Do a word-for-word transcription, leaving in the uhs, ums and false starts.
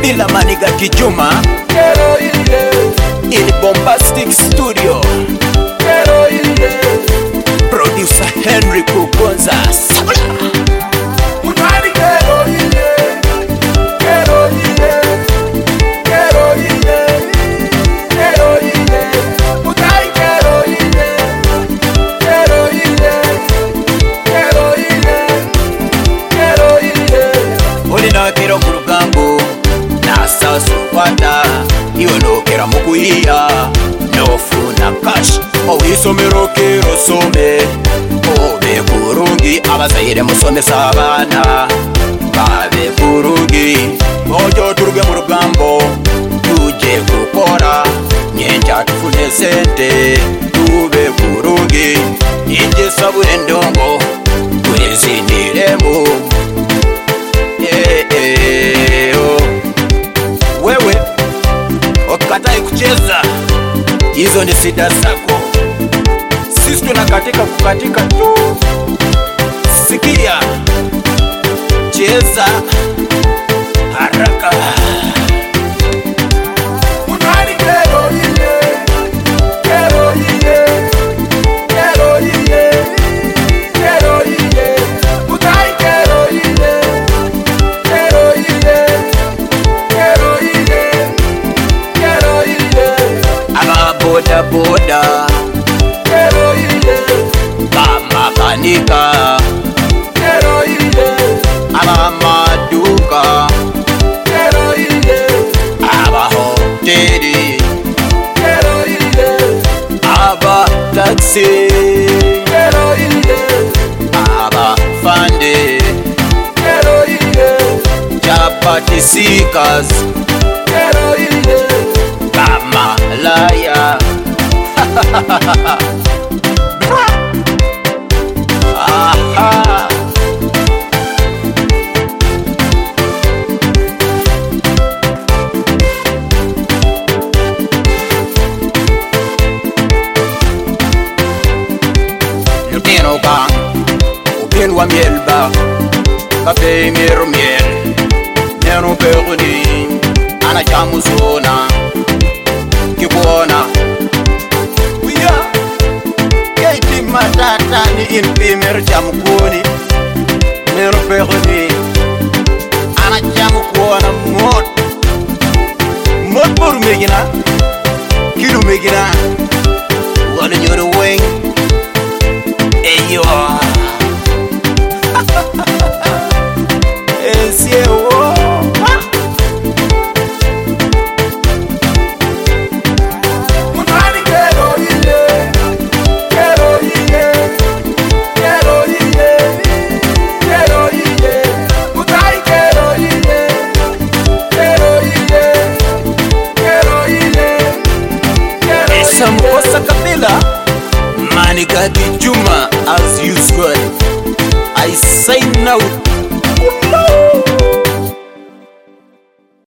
Kabila Maniga Kijuma in Bombastic Studio. Producer Henry Kugonza. Kero kurugambo na sasu kwata iyonokera mukuyiya nofuna cash owisomero kero some obe kurungi abazayire musomesa abana babe kurungi ojo turuge mu rugambo tuje gukora nyenja tufune sente tube kurungi inje sabure ndongo twezindiremo. Wewe ukikatai kucheza hizo ni sida zako, sisi tunakatika kukatika tu. Sikia, cheza haraka. Boda boda kama kanika ama maduka aba hoteli aba taxi aba fande chapati seekers kama laya. Aha. Lutino ka ubin wa miel ba kafe miero miel nero peruni ana chamuzona kibona wiya keiti matata ni in pimer jamkuni mero peroni ana jamkuna mot mot por megina kilu megina wala nyoro weng eyo esiewo. Samkosa Kabila Maniga Kijuma as usual. I say now.